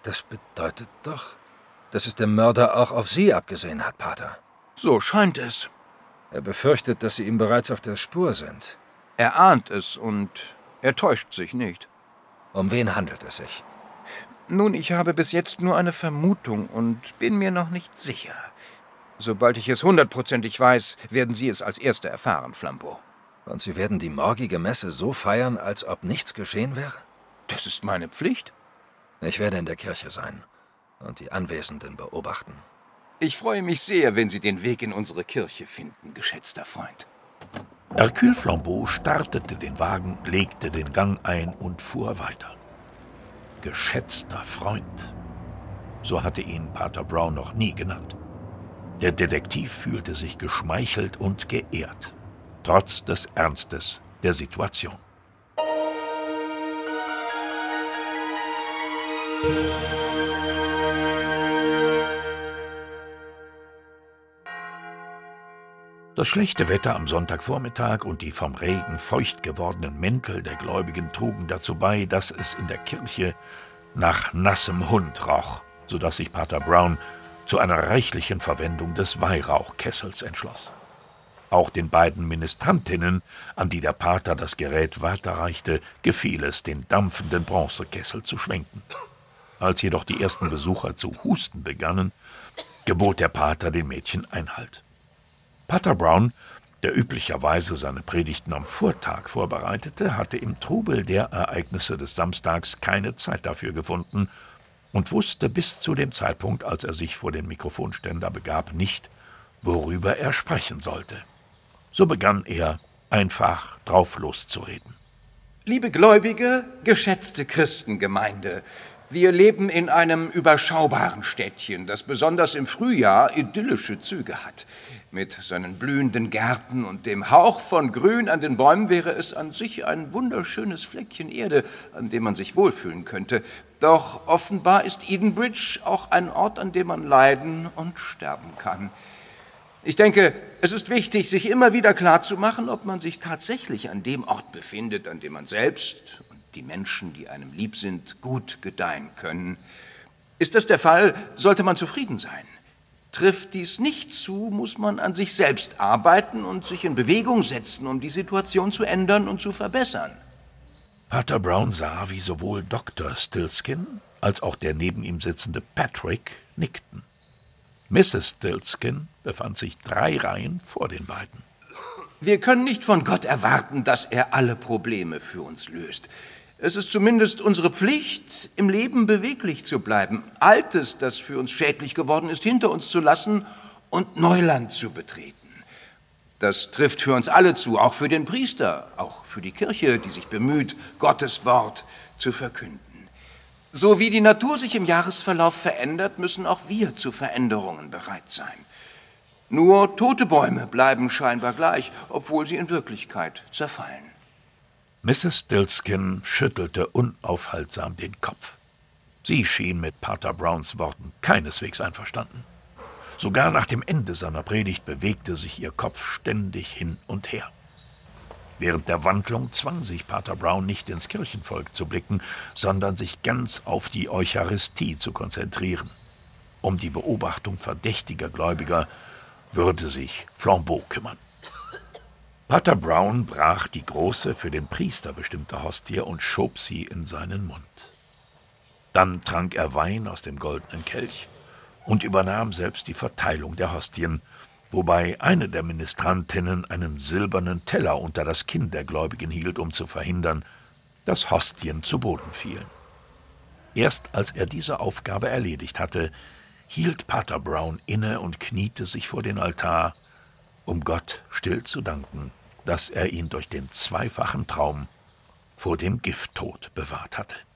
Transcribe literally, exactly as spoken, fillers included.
Das bedeutet doch, dass es der Mörder auch auf Sie abgesehen hat, Pater. So scheint es. Er befürchtet, dass Sie ihm bereits auf der Spur sind. Er ahnt es und er täuscht sich nicht. Um wen handelt es sich? Nun, ich habe bis jetzt nur eine Vermutung und bin mir noch nicht sicher. Sobald ich es hundertprozentig weiß, werden Sie es als Erster erfahren, Flambeau. Und Sie werden die morgige Messe so feiern, als ob nichts geschehen wäre? Das ist meine Pflicht. Ich werde in der Kirche sein und die Anwesenden beobachten. Ich freue mich sehr, wenn Sie den Weg in unsere Kirche finden, geschätzter Freund. Hercule Flambeau startete den Wagen, legte den Gang ein und fuhr weiter. Geschätzter Freund. So hatte ihn Pater Brown noch nie genannt. Der Detektiv fühlte sich geschmeichelt und geehrt, trotz des Ernstes der Situation. Das schlechte Wetter am Sonntagvormittag und die vom Regen feucht gewordenen Mäntel der Gläubigen trugen dazu bei, dass es in der Kirche nach nassem Hund roch, sodass sich Pater Brown zu einer reichlichen Verwendung des Weihrauchkessels entschloss. Auch den beiden Ministrantinnen, an die der Pater das Gerät weiterreichte, gefiel es, den dampfenden Bronzekessel zu schwenken. Als jedoch die ersten Besucher zu husten begannen, gebot der Pater den Mädchen Einhalt. Pater Brown, der üblicherweise seine Predigten am Vortag vorbereitete, hatte im Trubel der Ereignisse des Samstags keine Zeit dafür gefunden und wusste bis zu dem Zeitpunkt, als er sich vor den Mikrofonständer begab, nicht, worüber er sprechen sollte. So begann er, einfach drauf loszureden. Liebe Gläubige, geschätzte Christengemeinde, wir leben in einem überschaubaren Städtchen, das besonders im Frühjahr idyllische Züge hat. Mit seinen blühenden Gärten und dem Hauch von Grün an den Bäumen wäre es an sich ein wunderschönes Fleckchen Erde, an dem man sich wohlfühlen könnte. Doch offenbar ist Edenbridge auch ein Ort, an dem man leiden und sterben kann. Ich denke, es ist wichtig, sich immer wieder klarzumachen, ob man sich tatsächlich an dem Ort befindet, an dem man selbst und die Menschen, die einem lieb sind, gut gedeihen können. Ist das der Fall, sollte man zufrieden sein. Trifft dies nicht zu, muss man an sich selbst arbeiten und sich in Bewegung setzen, um die Situation zu ändern und zu verbessern. Pater Brown sah, wie sowohl Doktor Stillskin als auch der neben ihm sitzende Patrick nickten. Misses Stillskin befand sich drei Reihen vor den beiden. Wir können nicht von Gott erwarten, dass er alle Probleme für uns löst. Es ist zumindest unsere Pflicht, im Leben beweglich zu bleiben, Altes, das für uns schädlich geworden ist, hinter uns zu lassen und Neuland zu betreten. Das trifft für uns alle zu, auch für den Priester, auch für die Kirche, die sich bemüht, Gottes Wort zu verkünden. So wie die Natur sich im Jahresverlauf verändert, müssen auch wir zu Veränderungen bereit sein. Nur tote Bäume bleiben scheinbar gleich, obwohl sie in Wirklichkeit zerfallen. Misses Stillskin schüttelte unaufhaltsam den Kopf. Sie schien mit Pater Browns Worten keineswegs einverstanden. Sogar nach dem Ende seiner Predigt bewegte sich ihr Kopf ständig hin und her. Während der Wandlung zwang sich Pater Brown nicht ins Kirchenvolk zu blicken, sondern sich ganz auf die Eucharistie zu konzentrieren. Um die Beobachtung verdächtiger Gläubiger würde sich Flambeau kümmern. Pater Brown brach die große, für den Priester bestimmte Hostie und schob sie in seinen Mund. Dann trank er Wein aus dem goldenen Kelch und übernahm selbst die Verteilung der Hostien, wobei eine der Ministrantinnen einen silbernen Teller unter das Kinn der Gläubigen hielt, um zu verhindern, dass Hostien zu Boden fielen. Erst als er diese Aufgabe erledigt hatte, hielt Pater Brown inne und kniete sich vor den Altar, um Gott still zu danken, dass er ihn durch den zweifachen Traum vor dem Gifttod bewahrt hatte.